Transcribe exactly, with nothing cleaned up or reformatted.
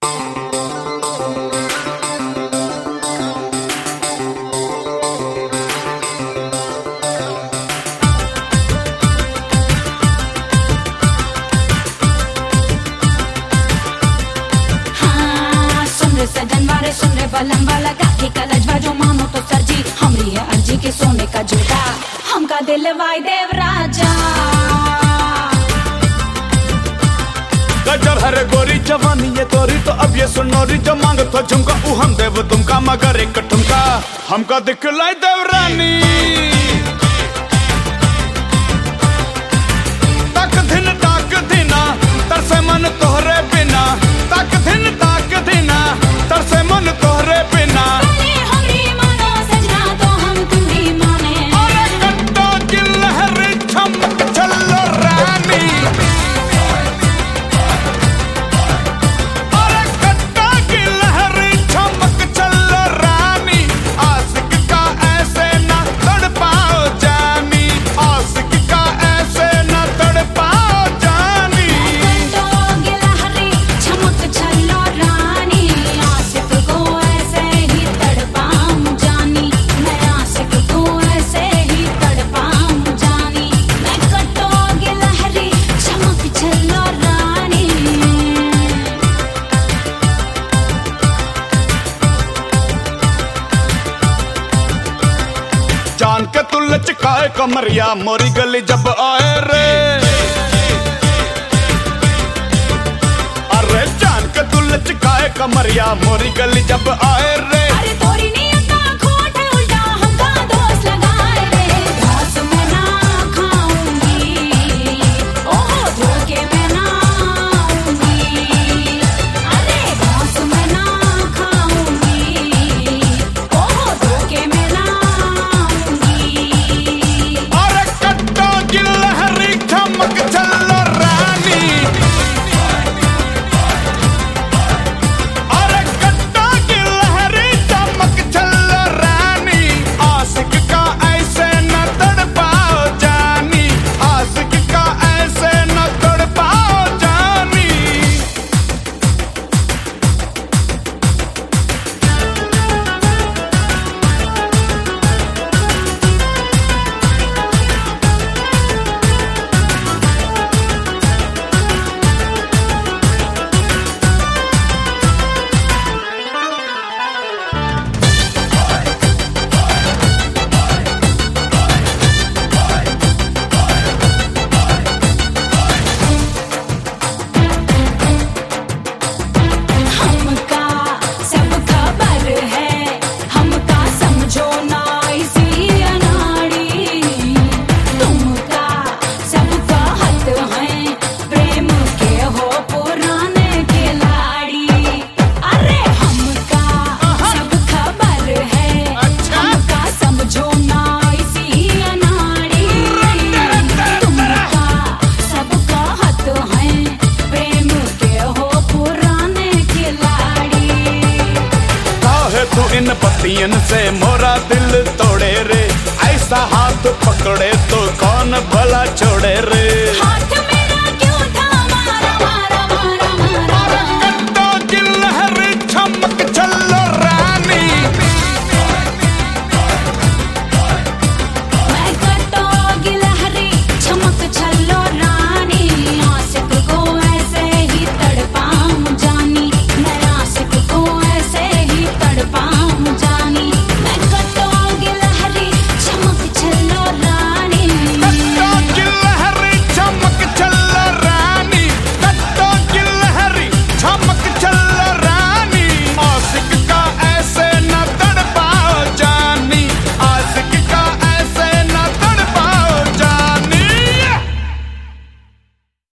सजन वाले सुन रे बलन वाला काठी का लजवा जो मानो तो सरजी हमरी है अर्जी के सोने का जूता हमका दिल वाई देव राजा गजब हरे गोरी जवानी ये तोरी तो अब ये सुनोरी जो मांग तो झुमका ऊ हम देव तुमका मगर एक ठुमका हमका दिखलाई देव रानी तक दिन ताक दिना तरसे मन तोहरे बिना तक दिन ताक दिना तरसे मन तोहरे बिना हमरी मानो सजना तो हम तुम्ही माने अरे कट्टा की लहर चमक चलो रानी अरे कट्टा की लहर चमक चलो रानी आशिक का ऐसे ना तड़पाओ जानी आशिक का ऐसे ना तड़पाओ जानी कट्टो की लहरी चमक चलो रानी आशिक को ऐसे ही तड़पाऊं जानी मैं आशिक को ऐसे ही तड़पाऊं जानी मैं कट्टो की लहरी चमक चलो रानी जान के तू लचकाए कमरिया मोरी गली जब आए रे अरे जान के तू लचकाए कमरिया मोरी गली जब आए रे अरे तोरी नियत का खोट है उल्टा हमका दोस्त लगाए रे घास में ना खाऊंगी ओहो धोखे में ना आऊंगी अरे घास में ना खाऊंगी ओहो धोखे में ना आऊंगी अरे कट्टो की लहरी चमक चलो रानी अरे कट्टो की लहरी चमक चलो रानी आशिक का ऐसे न तड़पाओ जानी आशिक का ऐसे न तड़पाओ जानी हमका सब खबर है हमका समझो ना इसी अनाड़ी तुमका सब कहत हैं प्रेम के हो पुराने खिलाड़ी अरे हमका सब खबर है हमका समझो ना इसी अनाड़ी तुमका सब कहत हैं प्रेम के हो पुराने खिलाड़ी काहे तू इन पतियन से मोरा दिल तोड़े रे ऐसा हाथ पकड़े तो कौन भला छोड़े रे हाथ